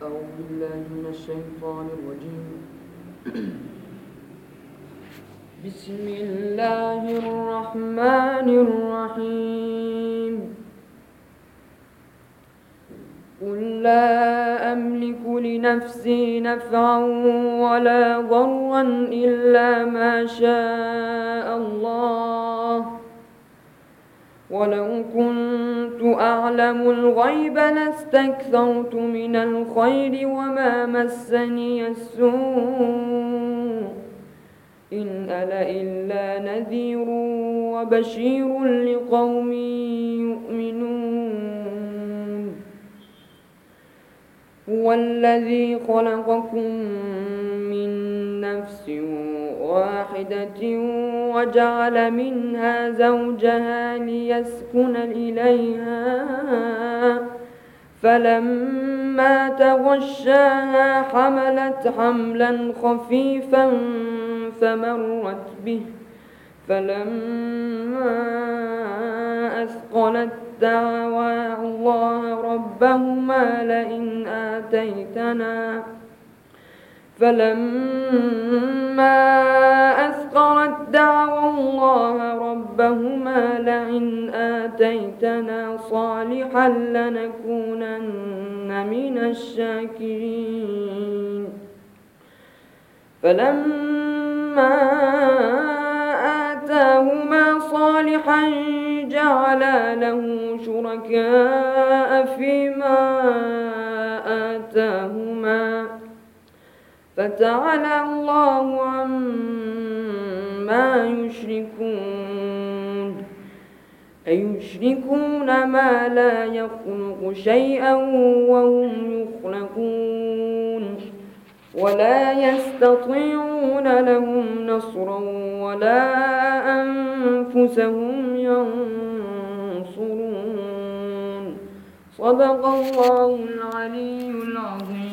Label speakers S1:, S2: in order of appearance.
S1: أعوذ بالله من الشيطان الرجيم. بسم الله الرحمن الرحيم. قل لا أملك لنفسي نفعا ولا ضرا إلا ما شاء الله، ولو كنت أعلم الغيب لاستكثرت من الخير وما مسني السوء، إن أنا إلا نذير وبشير لقوم يؤمنون. هو الذي خلقكم من نفس واحدة وجعل منها زوجها ليسكن إليها، فلما تغشاها حملت حملا خفيفا فمرت به، فلما أثقلت دعوا الله ربهما لئن آتيتنا صالحا لنكونن من الشاكرين. فلما آتاهما صالحا جعلا له شركاء فيما آتاهما، فتعالى الله عما يشركون. أيشركون ما لا يخلق شيئا وهم يخلقون، ولا يستطيعون لهم نصرا ولا أنفسهم ينصرون. صدق الله العلي العظيم.